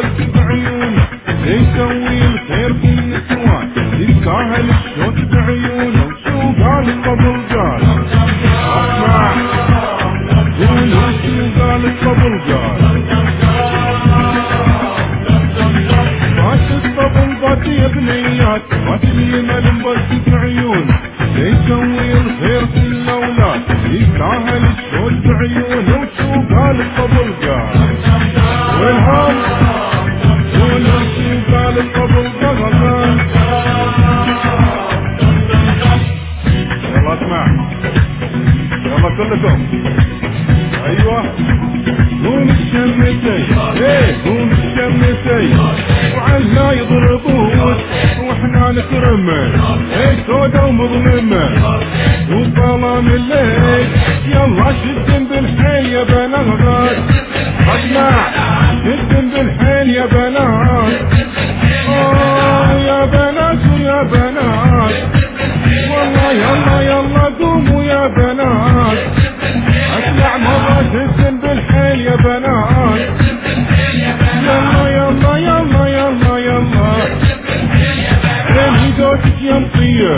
بس بعيونه يسوي الخير في النسوان يستاهل الشوط بعيونه وشو قال الطبل قال اسمع قولوا شو قال الطبل قال مات الطبل بات يا بنيات مات اليمن بس بعيونه يسوي الخير في الاولاد يستاهل الشوط بعيونه وشو قال الطبل قال والهم قولوا شو قال الطبل قال يلا اسمع يلا كلكم ايوه قوم الشمسي قوم الشمسي وعنا يضربوه واحنا نكرمه سودا ومظلمه وظلام الليل يلا شدن بالحيل يا بنات اسمع شدن بالحيل يا بنات يا بنات ويا بنات والله يلا يلا قوموا يا بنات اسمع مرة شدن بالحيل يا بنات يلا يلا يلا يلا يلا زوجك يا مطير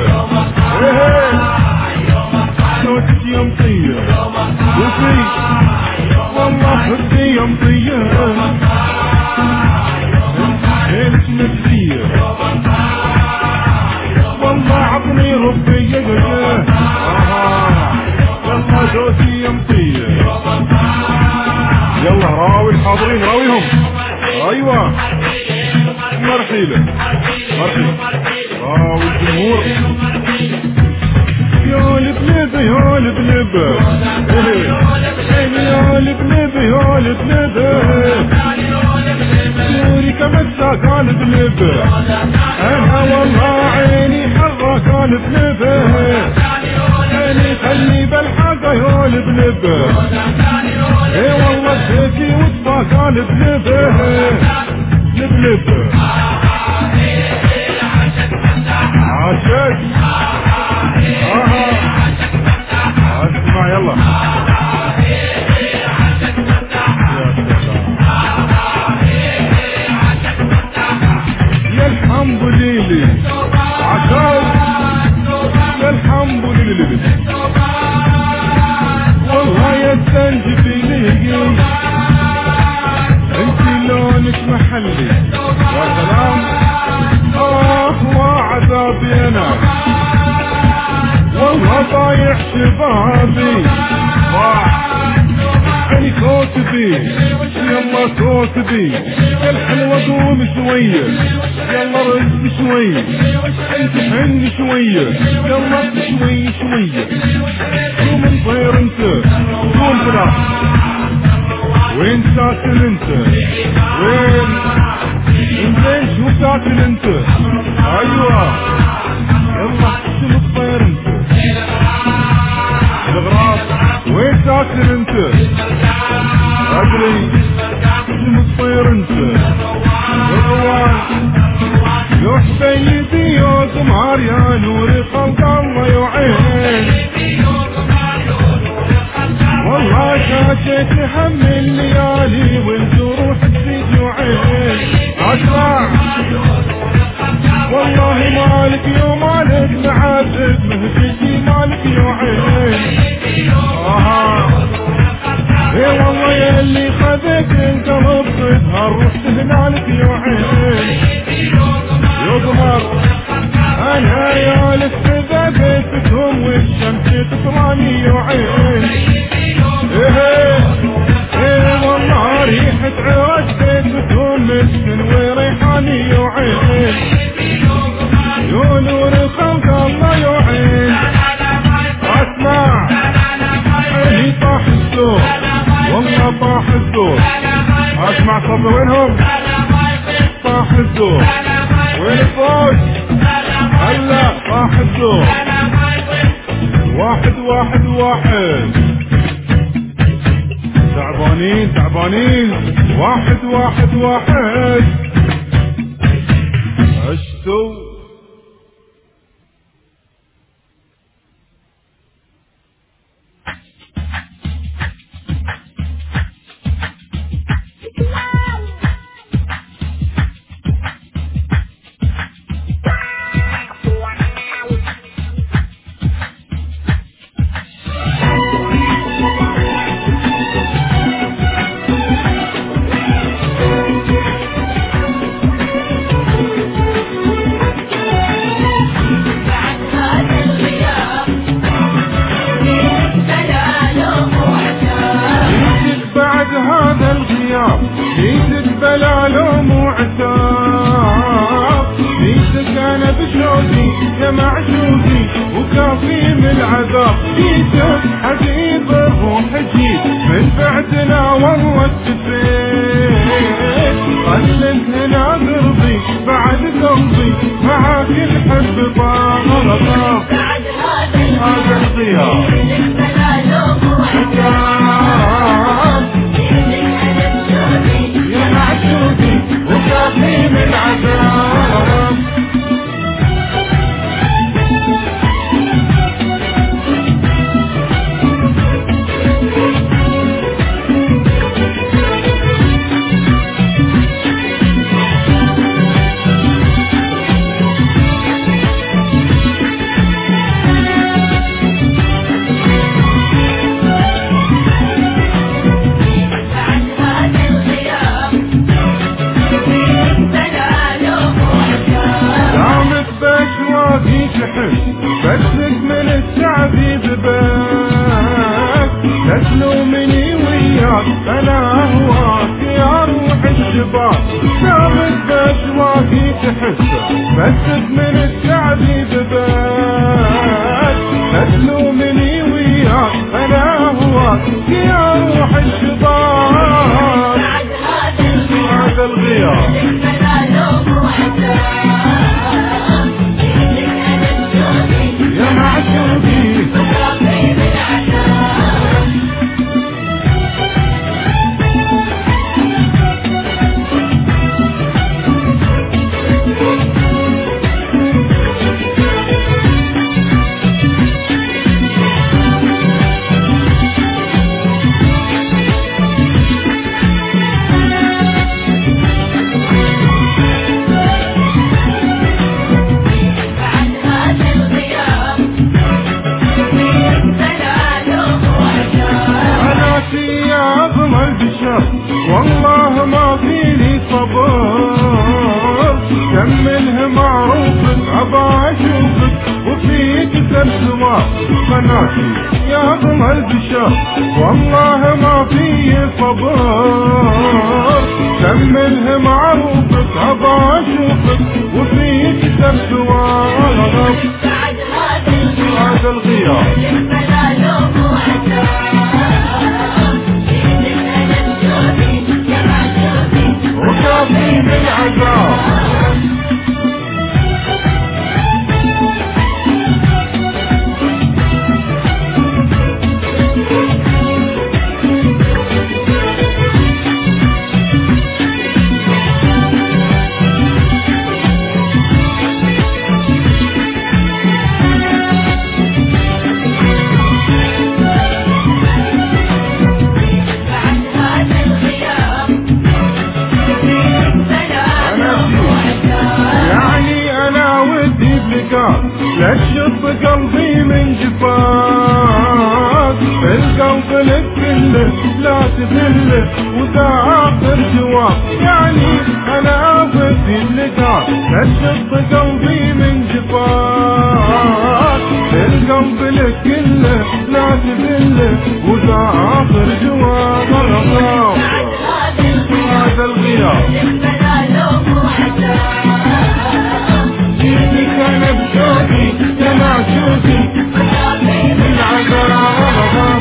زوجك يا مطير وفي والله حبي يا مطير ليش نفسير والله عطني ربي يلا زوجي يا مطير يلا راوي الحاضرين راويهم ايوه مرحيله راوي الجمهور يا البنبه يا البنبه يا البنبه يا البنبه نوري كمساك يا البنبه انا والله عيني حرك يا البنبه عيني خلي بالحاجه يا البنبه اي والله سيتي وصفاك يا البنبه البنبه عاشق اسمع يلا يا الحمد لله عاشق يا الحمد لله والله يا الزنجبيلي انت لونك محلي يا سلام وعذابي انا والله ضايع شبابي عيني كوتبي يلا كوتبي يا الحلوة قوم شوية يلا رد شوية انت حن شوية يلا شوية شوية قوم نطير انت قوم بلا وين ساكن انت وين انت شو ساكن انت ايوه يلا شو تطير انت الغراب وين ساكن انت ادري شو تطير انت الروان يا حبيبي يا قمر يا نور خلق الله يعين والله شاشت هم الليالي والجروح تزيد يعين اسمع والله مالك يا مالك معذب مهجتي مالك يا عين اي والله يا اللي خذك القلب تظهر رحت هنالك يا عين يا قمر انا يا لسه بيتكم والشمس تطلعني يا عين ايه والله ريحة عرج بيتكم مسكن وريحاني يا عين يا نور خلق الله يا عين اسمع عيني طاح السوق والله طاح السوق اسمع صبر وينهم طاح السوق وين الفوز هلا طاح السوق واحد واحد واحد تعبانين تعبانين واحد واحد واحد عشتوا جيتك حبيب الروح جيت من بعدنا والله استفيت خلك هنا قربي بعد قلبي معاك الحب طاغر هذا الغياب يا معشوقي وكافي من عذاب بسك من التعذيب بك تسلمني وياك انا اهواك يا روح الشباب ثابت باشواقي تحسه بسك من التعذيب بك تسلمني وياك انا اهواك يا روح الشباب هذا الغياب يا معشوقي والله ما فيني صبر كملها معروفك ابا اشوفك وفيك ترسمه قناتي يا ضمى البشر والله ما في صبر كملها معروفك ابا اشوفك وفيك ترسمه هذا الغياب وكافي من عذاب لشط قلبي من جفاك القلب لك كله لا تذله وذا اخر جواب يعني انا بدي اللقاء لشط قلبي من جفاك القلب لك كله لا تذله وذا اخر جواب هذا الغياب أنا بشوقي يا معشوقي من عذاب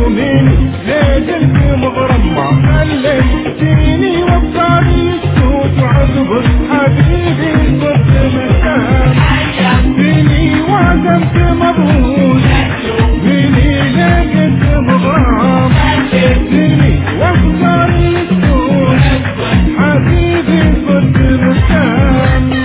تلوميني ليه قلبي مغرم خليتيني وبصاري السود وعذبك حبيبي صرت مهتم فيني وعزمت مبروك فيني ليه قلبي مغرم خليتيني وبصاري السود حبيبي صرت مهتم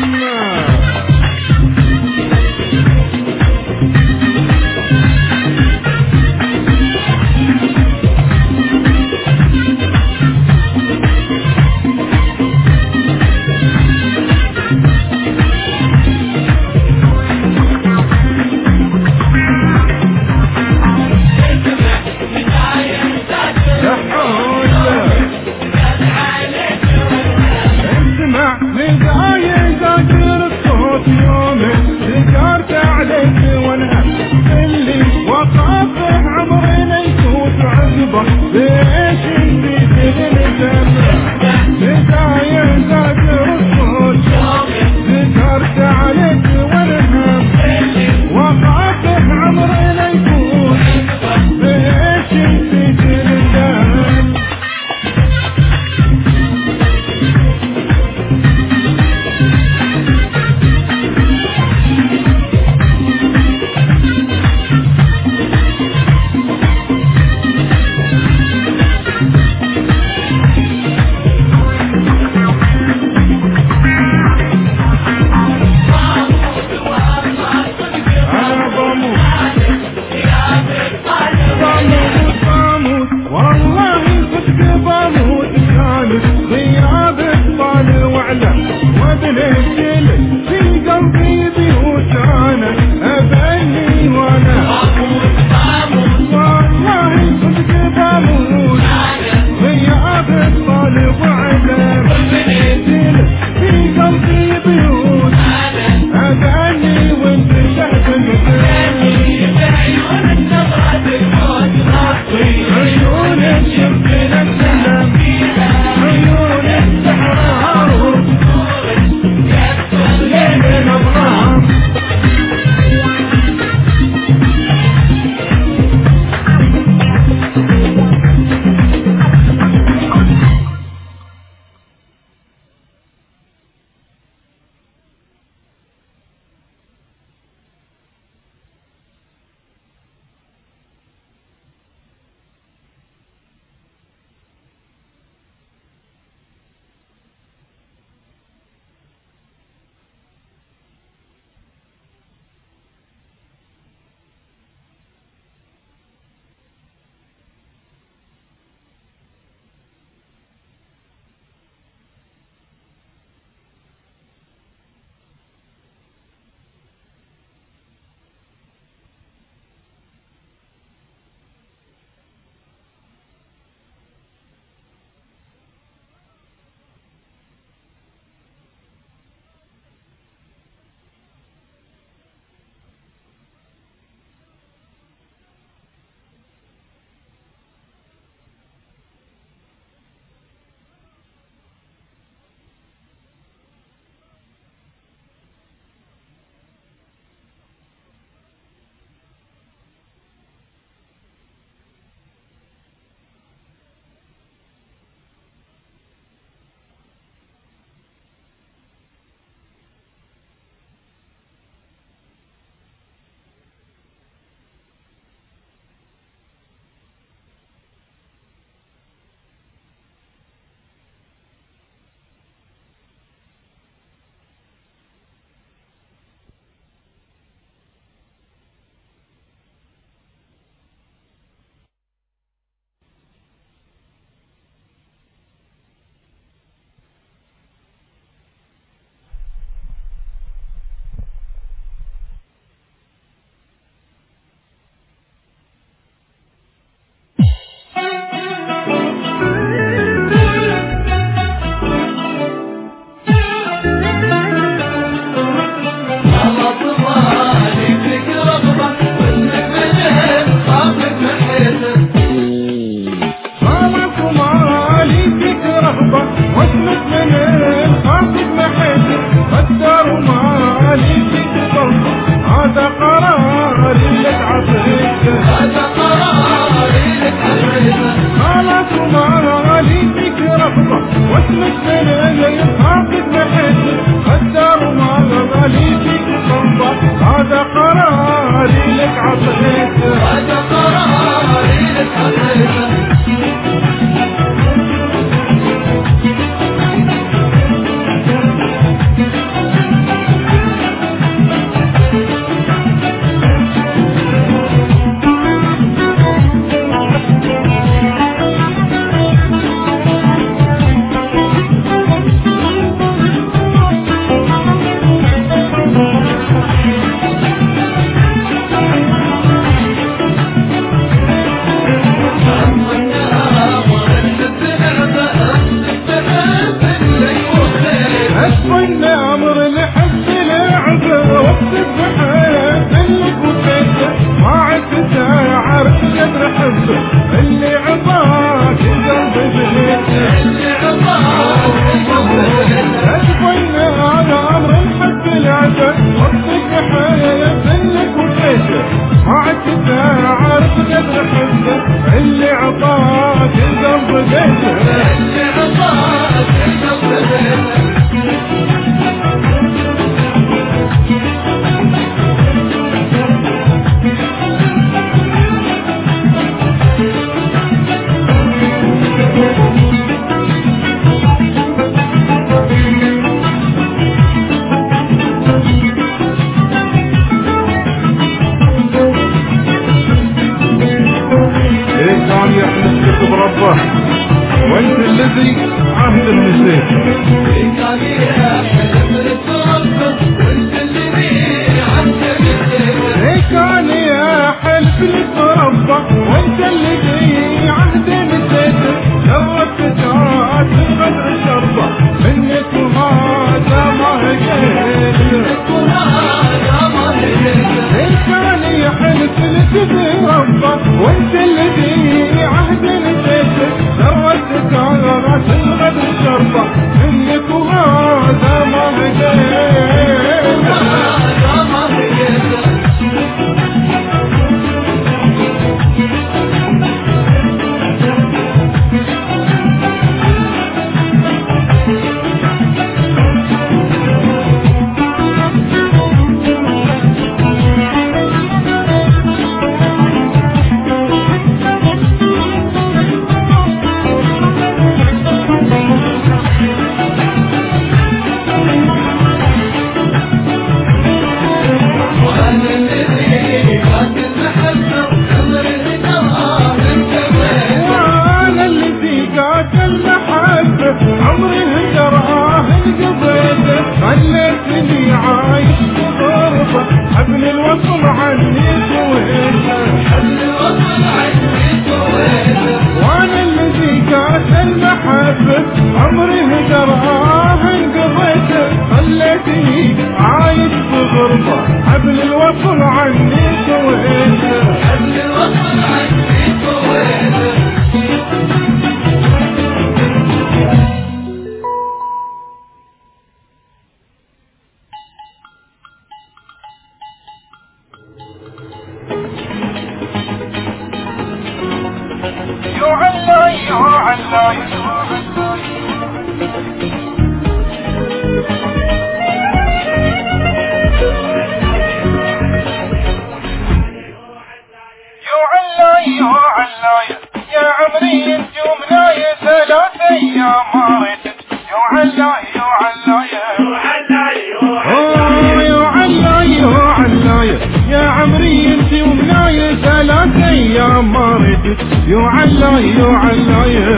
علاية يا عمري انتي ومناية 3 ايام ما ردت يا علاية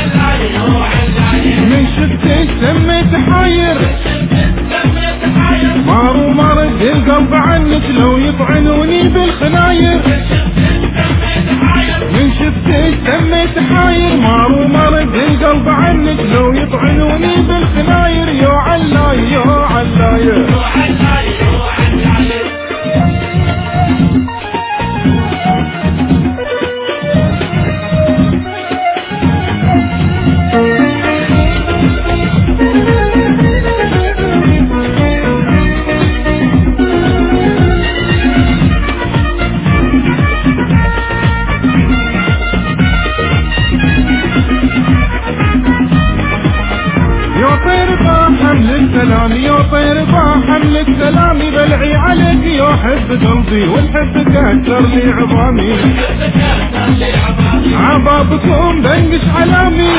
من شفتك سميت حاير مارو مرد القلب عنك لو يطعنوني بالخناير من شفتك سميت حاير مارو مرد القلب عنك لو يطعنوني بالخناير يا علاية يا طير حملك سلامي بلعي عليك يا حب قلبي والحبك اكثر لي عظامي عبابكم بنقش علامي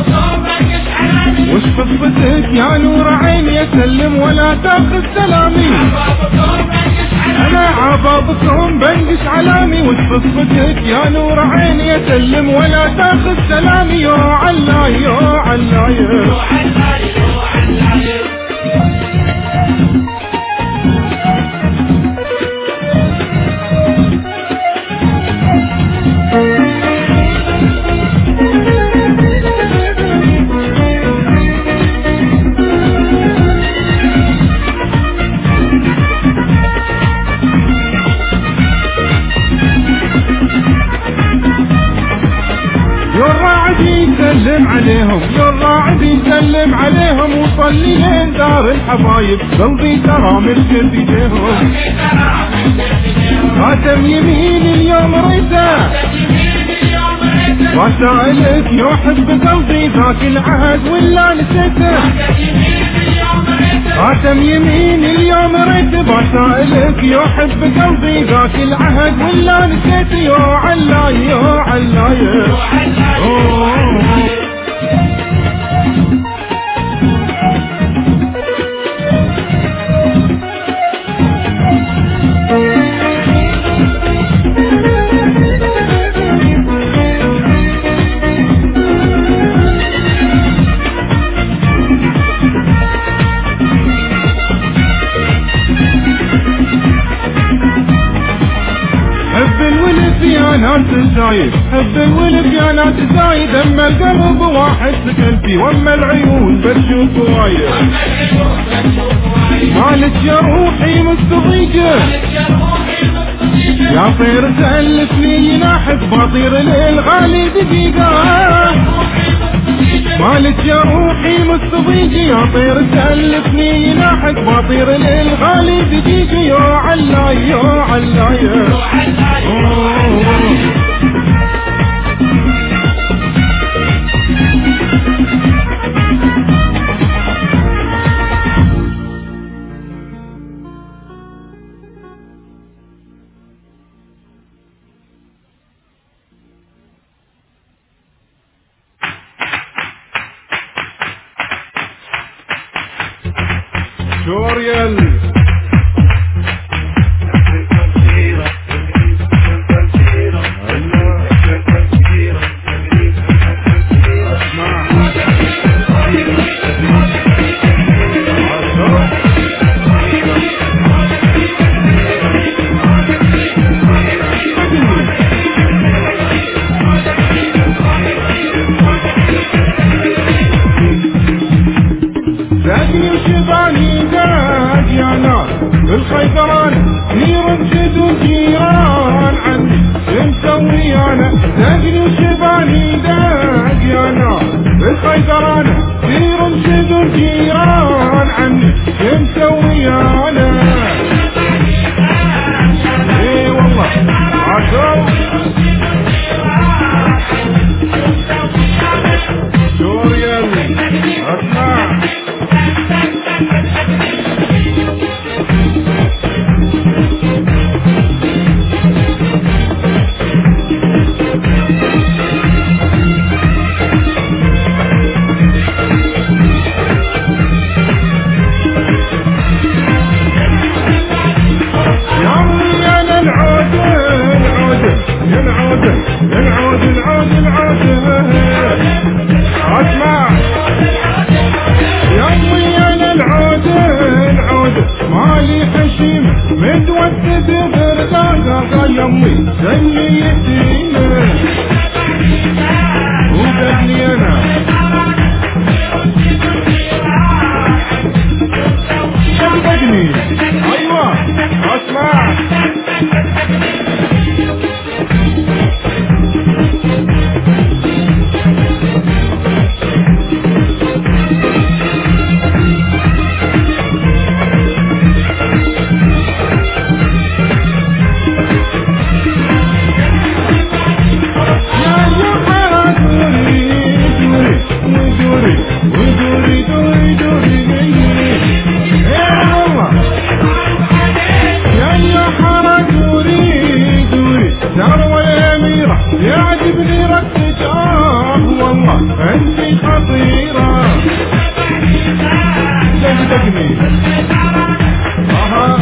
وش قصتك يا نور عيني اسلم ولا تاخذ سلامي انا عبابكم بنقش علامي وش قصتك يا نور عيني اسلم ولا تاخذ سلامي يا علاية يا الراعد يسلم عليهم وصلي لين دار الحبايب قلبي ترى ملك بيديهم خاتم يمين اليوم ريته وسائلك يحب قلبي ذاك العهد ولا نسيته خاتم يمين اليوم ريته وسائلك يحب قلبي ذاك العهد ولا نسيته يا علاية حب الولد يا ناس زايد اما القلب واحد قلبي واما العيون بتشوف وايد مالك يا روحي مستضيقه يا طير تألفني يناحك بطير للغالي دقيقة مالك يا روحي مستضيقه يا طير تألفني يناحك بطير للغالي دقيقة يا علاية شوريال الخيطران نير جدو جيران عني مسوي انا سجن وشباني داق يا نار الخيطران نير جدو جيران عني مسوي انا اي والله عشو سوريا اسمع صادق مالي حشيم متودد برقاقة يمي زي يتيمة وقبلي انا صدقني ايوه اسمع يعجبني رقصك والله انتي خطيرة صدقني اها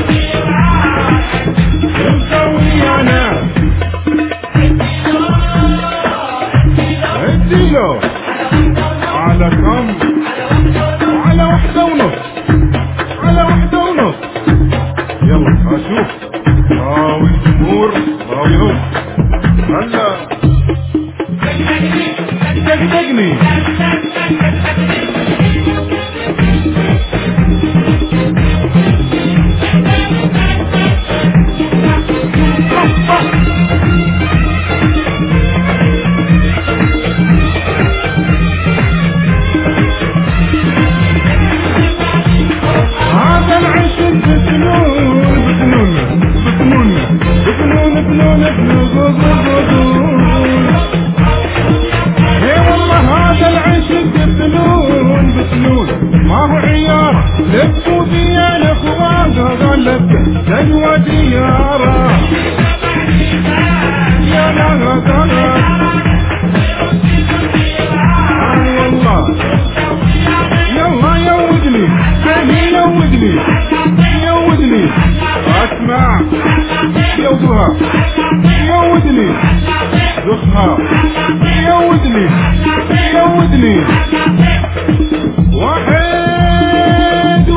مسوي انا اديله على كم على 1.5 على 1.5 يلا اشوف والجمهور راويهم هلا صدقني هذا العشق بفنون بفنون بفنون بفنون بفنون اي والله هذا العشق بفنون بفنون ما هو عيار لفوا فيا الاخوان غلبته دنوة ديارة يا لا غلط والله يلا يودني سامي يودني اسمع يودها يودني ذقها يودني واحد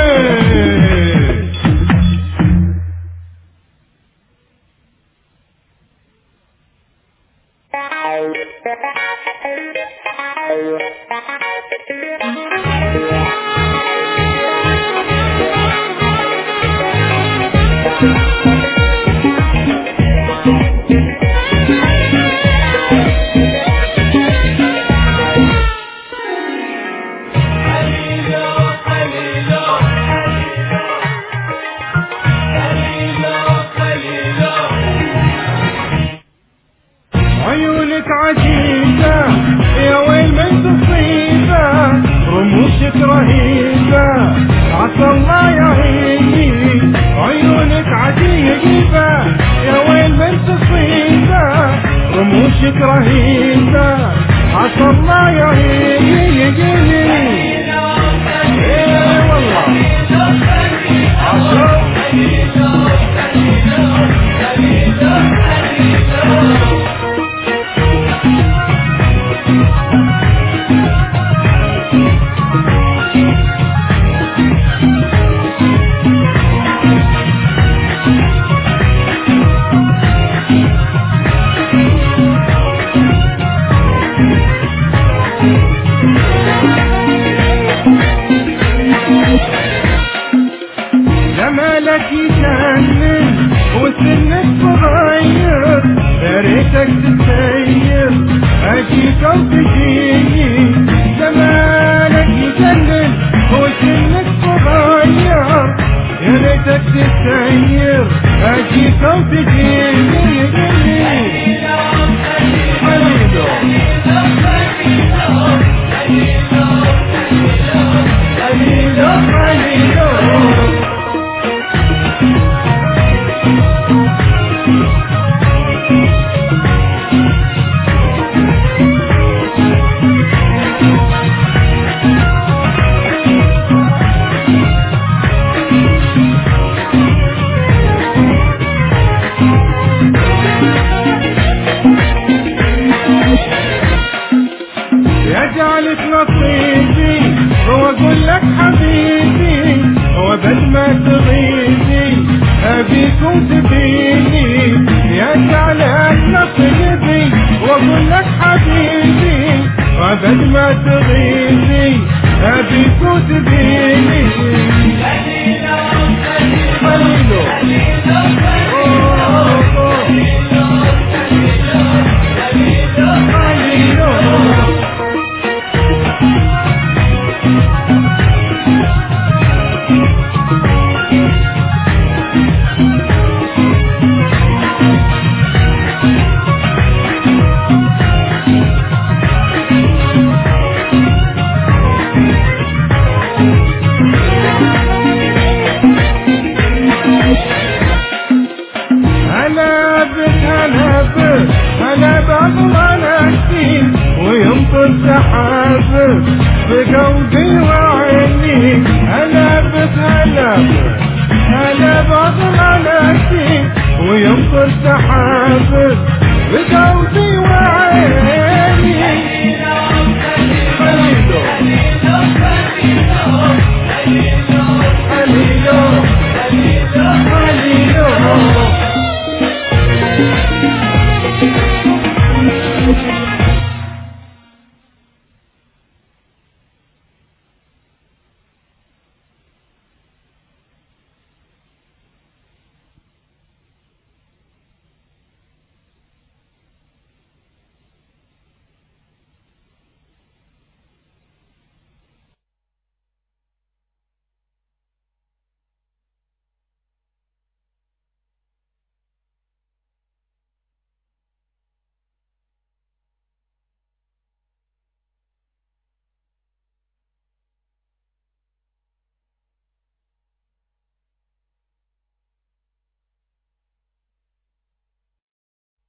عيونك عجيبة يا ويل من تصيبة رموشك رهيبة عسى الله يعيني عيونك عجيبة يا ويل من تصيبة رموشك رهيبة عسى الله يعيني ايه والله جمالك يجنن وسنك صغير يا ريتك تتسير اجيك وتجيني جمالك يجنن وسنك صغير يا ريتك تتسير اجيك وتجيني بعد ما تغيبي ابيك وتبيني أنا بضمن أكيد ويمطر سحاب بقلبي وعيني أنا بتهلب أنا بضمن أكيد ويمطر سحاب بقلبي